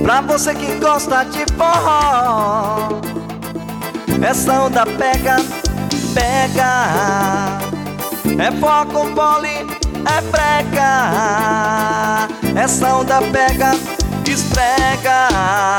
Pra você que gosta de forró, essa onda pega, pega. É forró com pole, é brega. Essa onda pega, esfrega.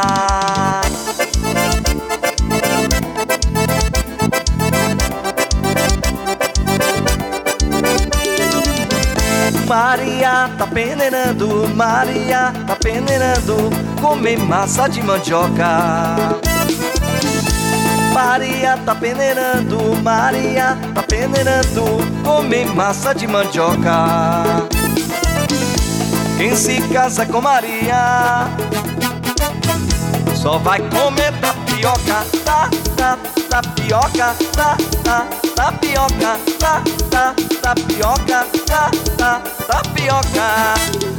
Maria tá peneirando, Maria tá peneirando, comer massa de mandioca. Maria tá peneirando, Maria tá peneirando, comer massa de mandioca. Quem se casa com Maria só vai comer tapioca, tapioca, tapioca, tapioca, tapioca.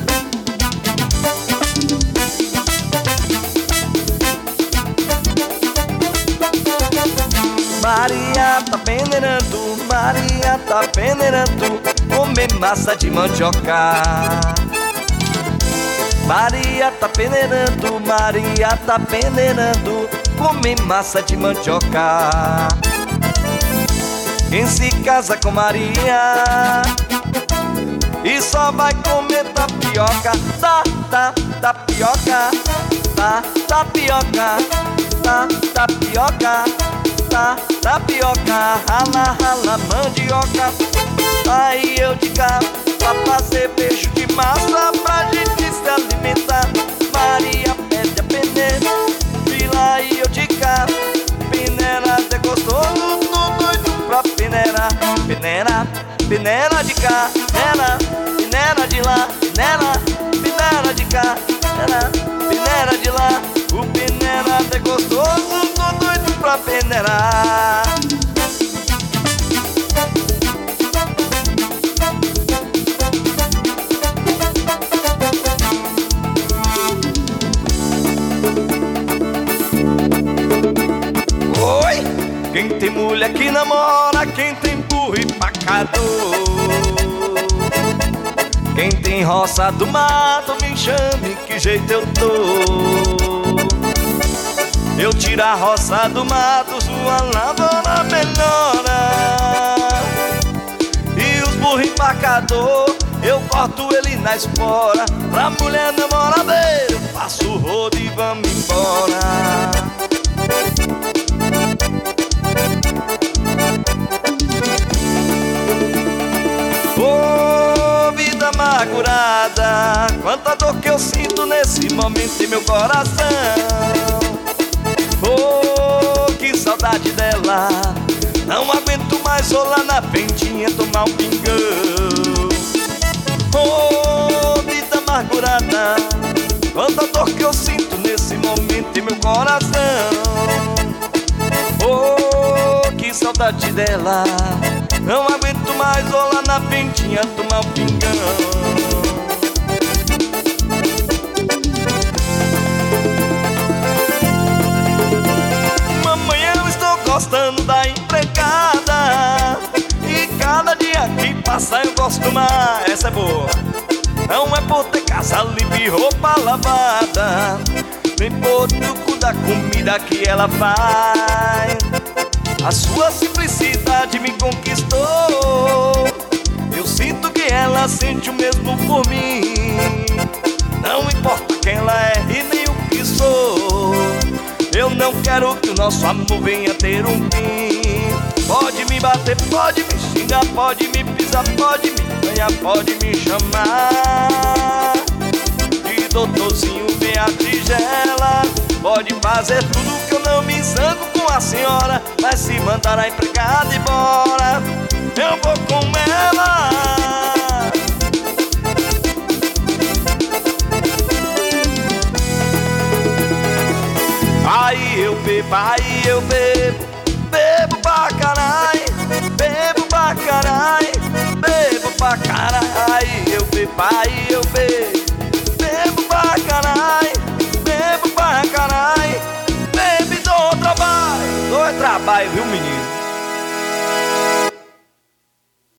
Maria tá peneirando, Maria tá peneirando, comer massa de mandioca. Maria tá peneirando, Maria tá peneirando, comer massa de mandioca. Quem se casa com Maria e só vai comer tapioca, tapioca, tapioca, tapioca, tapioca, rala, rala, mandioca. Aí eu de cá pra fazer beijo de massa pra gente se alimentar. Maria pede a peneira, fila e eu de cá. Peneira é gostoso, tô doido pra peneira. Peneira, peneira de cá, peneira, peneira de lá, peneira, peneira de cá, peneira, peneira de lá. O peneira é gostoso, tô doido pra peneirar. Oi! Quem tem mulher que namora, quem tem burro e pacador, quem tem roça do mato, me chame, que jeito eu tô. Eu tiro a roça do mato, sua lavoura melhora. E os burros empacador, eu corto ele na espora. Pra mulher namoradeira, eu faço o rodo e vamos embora. Ô, vida amargurada, quanta dor que eu sinto nesse momento em meu coração. Oh, que saudade dela, não aguento mais rolar na ventinha, tomar um pingão. Oh, vida amargurada, quanta dor que eu sinto nesse momento em meu coração. Oh, que saudade dela, não aguento mais rolar na ventinha, tomar um pingão. Gostando da empregada, e cada dia que passa eu gosto mais. Essa é boa. Não é por ter casa limpa e roupa lavada, nem por truco da comida que ela faz. A sua simplicidade me conquistou. Eu sinto que ela sente o mesmo por mim. Não importa quem ela é e nem o que sou, eu não quero que o nosso amor venha ter um fim. Pode me bater, pode me xingar, pode me pisar, pode me ganhar, pode me chamar de doutorzinho, vem a tigela. Pode fazer tudo que eu não me zango com a senhora, mas se mandar a empregada embora, eu vou com ela. Aí eu bebo, bebo pra caralho, bebo pra caralho, bebo pra caralho. Aí eu bebo, aí